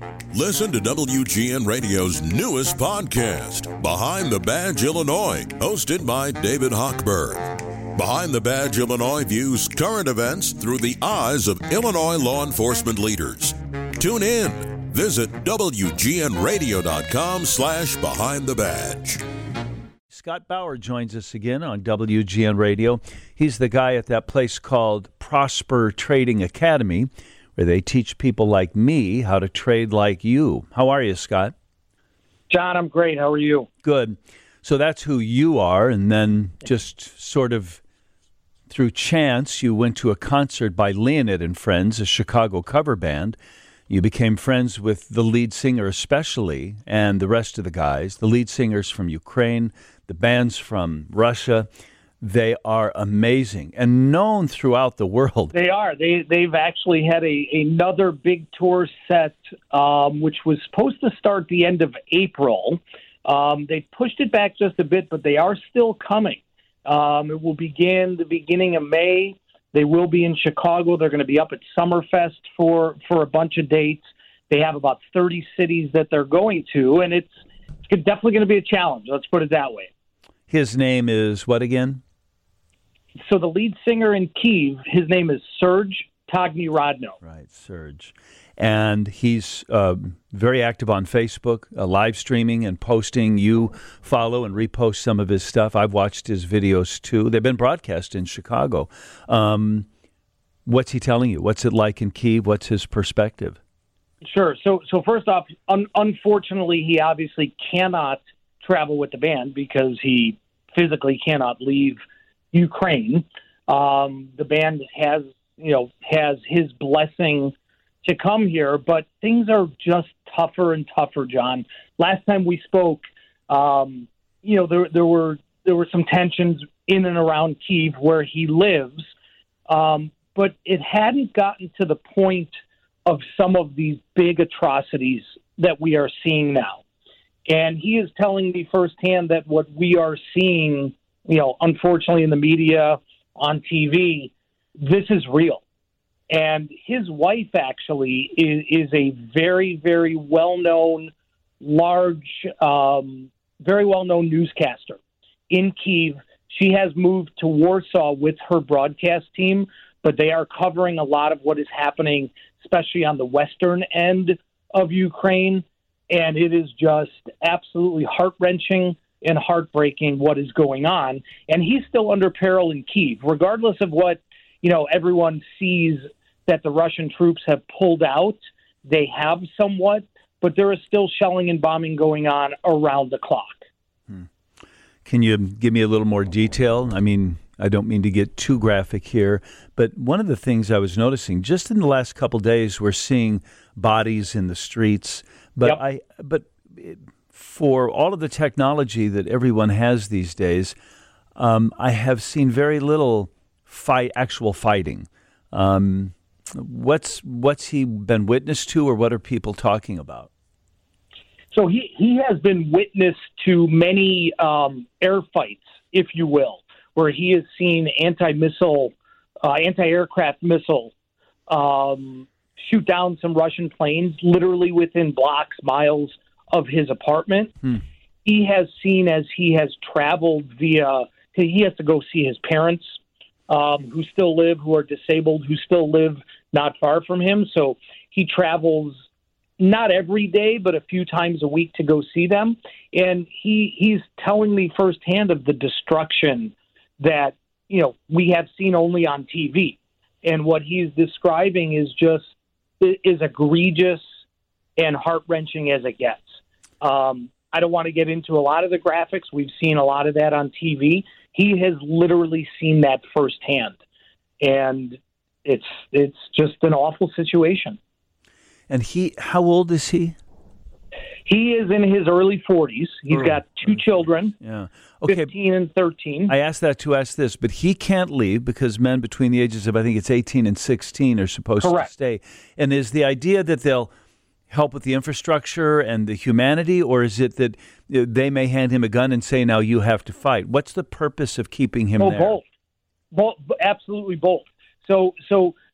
Listen to WGN Radio's newest podcast, Behind the Badge Illinois, hosted by David Hochberg. Behind the Badge Illinois views current events through the eyes of Illinois law enforcement leaders. Tune in. Visit WGNRadio.com/Behind the Badge. Scott Bauer joins us again on WGN Radio. He's the guy at that place called Prosper Trading Academy, where they teach people like me how to trade like you. How are you, Scott? John, I'm great. How are you? Good. So that's who you are, and then just sort of through chance, you went to a concert by Leonid and Friends, a Chicago cover band. You became friends with the lead singer especially, and the rest of the guys. The lead singer's from Ukraine, the band's from Russia. They are amazing and known throughout the world. They are. They've actually had another big tour set, which was supposed to start the end of April. They pushed it back just a bit, but they are still coming. It will begin the beginning of May. They will be in Chicago. They're going to be up at Summerfest for a bunch of dates. They have about 30 cities that they're going to, and it's definitely going to be a challenge. Let's put it that way. His name is what again? So the lead singer in Kyiv, his name is Serge Tagnirodno. Right, Serge. And he's very active on Facebook, live streaming and posting. You follow and repost some of his stuff. I've watched his videos, too. They've been broadcast in Chicago. What's he telling you? What's it like in Kyiv? What's his perspective? Sure. So first off, unfortunately, he obviously cannot travel with the band because he physically cannot leave Ukraine. The band has his blessing to come here, but things are just tougher and tougher, John. Last time we spoke, there were some tensions in and around Kyiv where he lives, but it hadn't gotten to the point of some of these big atrocities that we are seeing now. And he is telling me firsthand that what we are seeing, unfortunately in the media, on TV, this is real. And his wife actually is a very, very well-known, very well-known newscaster in Kyiv. She has moved to Warsaw with her broadcast team, but they are covering a lot of what is happening, especially on the western end of Ukraine. And it is just absolutely heart-wrenching and heartbreaking what is going on. And he's still under peril in Kyiv, regardless of what, everyone sees that the Russian troops have pulled out. They have somewhat, but there is still shelling and bombing going on around the clock. Can you give me a little more detail? I mean, I don't mean to get too graphic here, but one of the things I was noticing just in the last couple of days, we're seeing bodies in the streets. But for all of the technology that everyone has these days, I have seen very little actual fighting. What's he been witness to, or what are people talking about? So he has been witness to many air fights, if you will, where he has seen anti-aircraft missile shoot down some Russian planes literally within blocks, miles of his apartment. He has seen, as he has traveled he has to go see his parents who still live, who are disabled, who still live not far from him. So he travels not every day, but a few times a week to go see them. And he's telling me firsthand of the destruction that, we have seen only on TV. And what he's describing is egregious and heart-wrenching as it gets. I don't want to get into a lot of the graphics. We've seen a lot of that on TV. He has literally seen that firsthand. And it's just an awful situation. And how old is he? He is in his early 40s. He's got two children, yeah. Okay. 15 and 13. I asked that to ask this, but he can't leave because men between the ages of, I think it's 18 and 16 are supposed to stay. And is the idea that they'll help with the infrastructure and the humanity, or is it that they may hand him a gun and say, now you have to fight? What's the purpose of keeping him there? Both. Absolutely both. So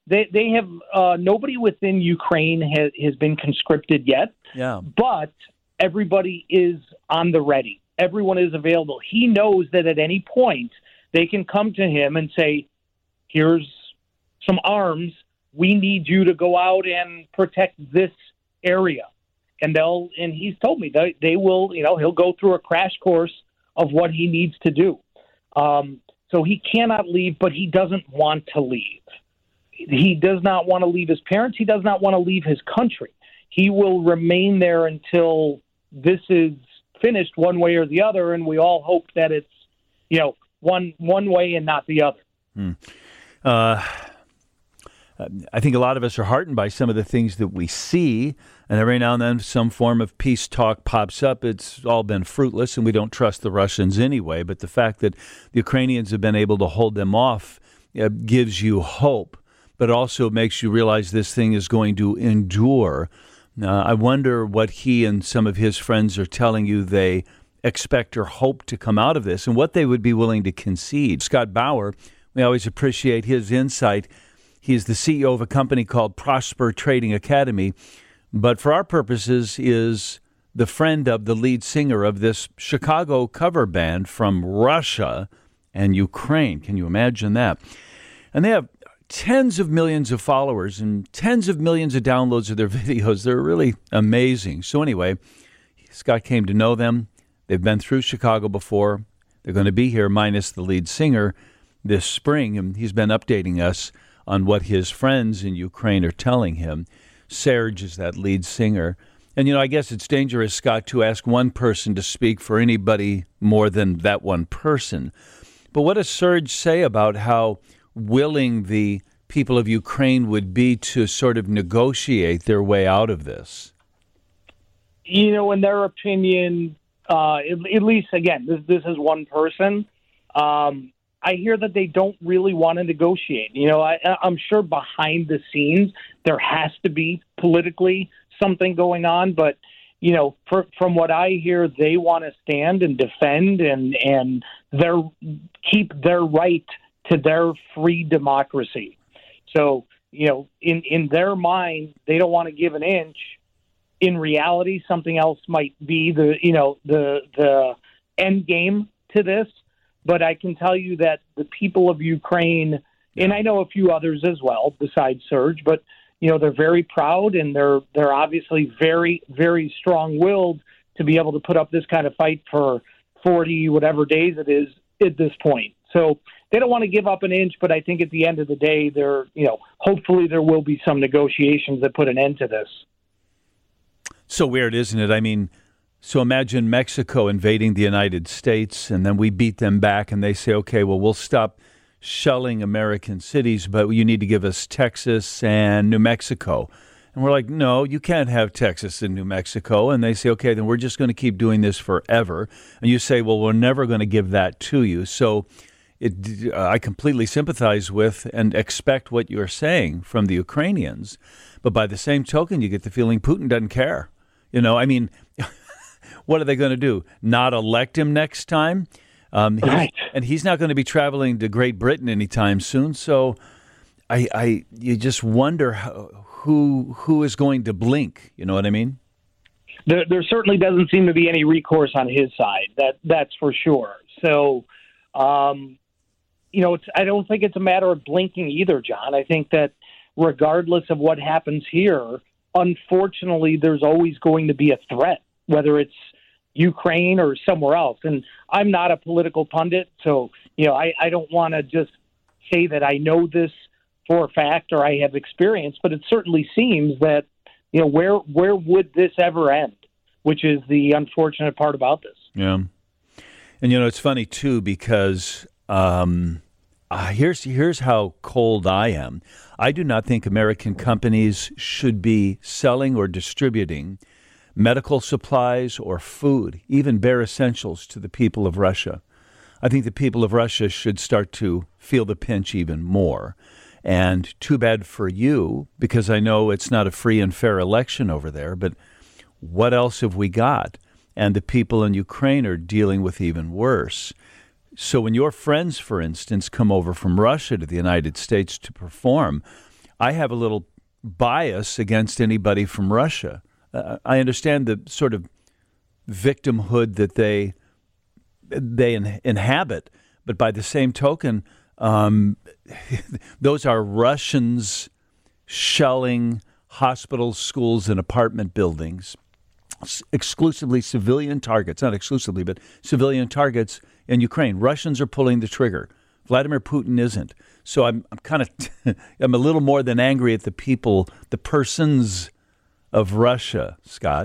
they have nobody within Ukraine has been conscripted yet. Yeah. But everybody is on the ready. Everyone is available. He knows that at any point they can come to him and say, here's some arms. We need you to go out and protect this area. And he's told me they will, he'll go through a crash course of what he needs to do. So he cannot leave, but he doesn't want to leave. He does not want to leave his parents. He does not want to leave his country. He will remain there until this is finished one way or the other, and we all hope that it's, one way and not the other. I think a lot of us are heartened by some of the things that we see, and every now and then some form of peace talk pops up. It's all been fruitless, and we don't trust the Russians anyway, but the fact that the Ukrainians have been able to hold them off gives you hope, but also makes you realize this thing is going to endure. I wonder what he and some of his friends are telling you they expect or hope to come out of this, and what they would be willing to concede. Scott Bauer, we always appreciate his insight. He is the CEO of a company called Prosper Trading Academy, but for our purposes is the friend of the lead singer of this Chicago cover band from Russia and Ukraine. Can you imagine that? And they have tens of millions of followers and tens of millions of downloads of their videos. They're really amazing. So anyway, Scott came to know them. They've been through Chicago before. They're going to be here minus the lead singer this spring, and he's been updating us on what his friends in Ukraine are telling him. Serge is that lead singer. And, I guess it's dangerous, Scott, to ask one person to speak for anybody more than that one person. But what does Serge say about how willing the people of Ukraine would be to sort of negotiate their way out of this? In their opinion, at least, again, this is one person. I hear that they don't really want to negotiate. I'm sure behind the scenes there has to be politically something going on, but from what I hear, they want to stand and defend and keep their right to their free democracy. So in their mind, they don't want to give an inch. In reality, something else might be the end game to this. But I can tell you that the people of Ukraine, and I know a few others as well besides Serge, but they're very proud and they're obviously very, very strong-willed to be able to put up this kind of fight for 40 whatever days it is at this point. So they don't want to give up an inch, but I think at the end of the day, hopefully there will be some negotiations that put an end to this. So weird, isn't it? I mean, so imagine Mexico invading the United States, and then we beat them back, and they say, okay, well, we'll stop shelling American cities, but you need to give us Texas and New Mexico. And we're like, no, you can't have Texas and New Mexico. And they say, okay, then we're just going to keep doing this forever. And you say, well, we're never going to give that to you. So I completely sympathize with and expect what you're saying from the Ukrainians. But by the same token, you get the feeling Putin doesn't care. What are they going to do? Not elect him next time? Right. And he's not going to be traveling to Great Britain anytime soon. So you just wonder who is going to blink. You know what I mean? There certainly doesn't seem to be any recourse on his side. That's for sure. So, I don't think it's a matter of blinking either, John. I think that regardless of what happens here, unfortunately, there's always going to be a threat, whether it's Ukraine or somewhere else. And I'm not a political pundit, so I don't want to just say that I know this for a fact or I have experience, but it certainly seems that where would this ever end, which is the unfortunate part about this. Yeah, and it's funny too because here's how cold I am. I do not think American companies should be selling or distributing medical supplies or food, even bare essentials, to the people of Russia. I think the people of Russia should start to feel the pinch even more. And too bad for you, because I know it's not a free and fair election over there, but what else have we got? And the people in Ukraine are dealing with even worse. So when your friends, for instance, come over from Russia to the United States to perform, I have a little bias against anybody from Russia. I understand the sort of victimhood that they inhabit, but by the same token, those are Russians shelling hospitals, schools, and apartment buildings, exclusively civilian targets, not exclusively, but civilian targets in Ukraine. Russians are pulling the trigger. Vladimir Putin isn't. So I'm kind of, I'm a little more than angry at the people, the persons of Russia, Scott.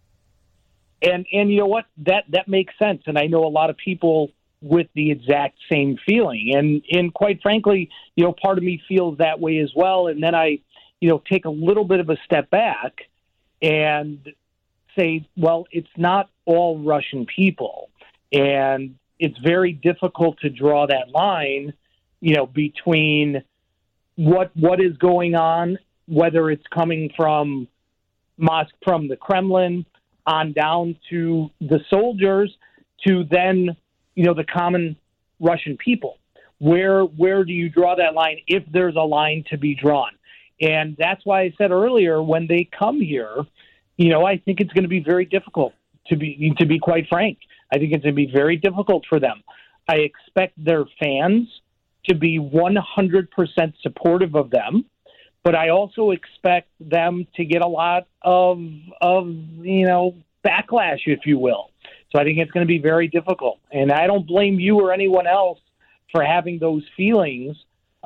And you know what? That makes sense. And I know a lot of people with the exact same feeling. And quite frankly, part of me feels that way as well. And then I, take a little bit of a step back and say, well, it's not all Russian people. And it's very difficult to draw that line, between what is going on, whether it's coming from from the Kremlin on down to the soldiers, to then, the common Russian people. Where do you draw that line, if there's a line to be drawn? And that's why I said earlier, when they come here, I think it's going to be very difficult, to be quite frank. I think it's going to be very difficult for them. I expect their fans to be 100% supportive of them, but I also expect them to get a lot of backlash, if you will. So I think it's going to be very difficult. And I don't blame you or anyone else for having those feelings.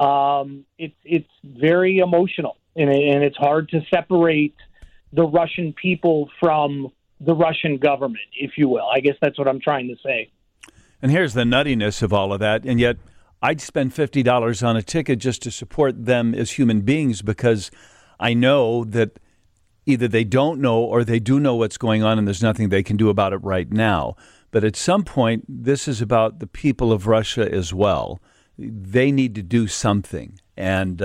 It's very emotional, and it's hard to separate the Russian people from the Russian government, if you will. I guess that's what I'm trying to say. And here's the nuttiness of all of that, and yet I'd spend $50 on a ticket just to support them as human beings, because I know that either they don't know or they do know what's going on, and there's nothing they can do about it right now. But at some point, this is about the people of Russia as well. They need to do something, and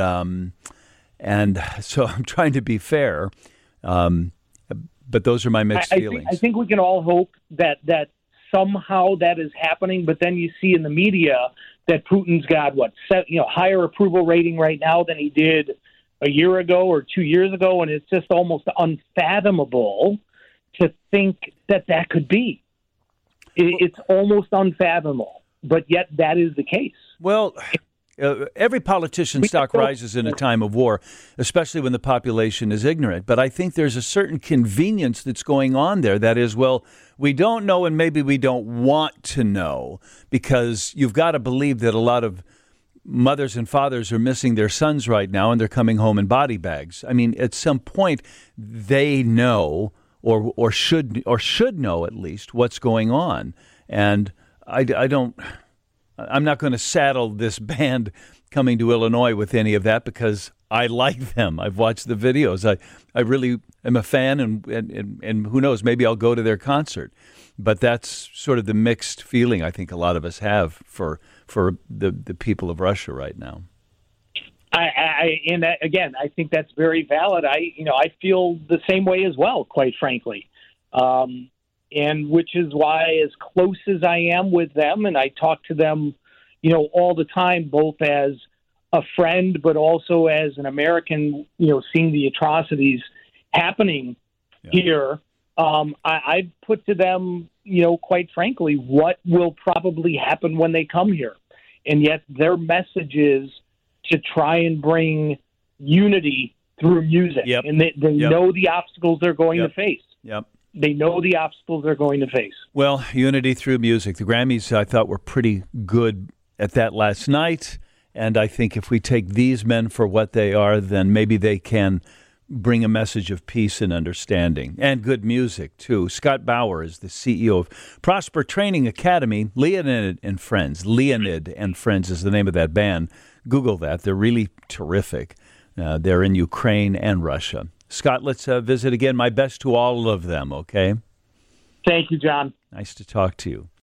so I'm trying to be fair. But those are my mixed feelings. I think we can all hope that somehow that is happening. But then you see in the media that Putin's got higher approval rating right now than he did a year ago or 2 years ago, and it's just almost unfathomable to think that could be. It's almost unfathomable, but yet that is the case. Well, every politician's stock rises in a time of war, especially when the population is ignorant. But I think there's a certain convenience that's going on there. That is, well, we don't know, and maybe we don't want to know, because you've got to believe that a lot of mothers and fathers are missing their sons right now, and they're coming home in body bags. I mean, at some point, they know, or should know at least, what's going on. And I'm not going to saddle this band coming to Illinois with any of that, because I like them. I've watched the videos. I really am a fan, and who knows, maybe I'll go to their concert. But that's sort of the mixed feeling I think a lot of us have for the people of Russia right now. Again, I think that's very valid. I feel the same way as well, quite frankly. And which is why, as close as I am with them, and I talk to them, all the time, both as a friend, but also as an American, seeing the atrocities happening here. I put to them, quite frankly, what will probably happen when they come here. And yet their message is to try and bring unity through music. Yep. And they know the obstacles they're going to face. Yep. They know the obstacles they're going to face. Well, unity through music. The Grammys, I thought, were pretty good at that last night. And I think if we take these men for what they are, then maybe they can bring a message of peace and understanding, and good music, too. Scott Bauer is the CEO of Prosper Training Academy. Leonid and Friends. Leonid and Friends is the name of that band. Google that. They're really terrific. They're in Ukraine and Russia. Scott, let's visit again. My best to all of them, okay? Thank you, John. Nice to talk to you.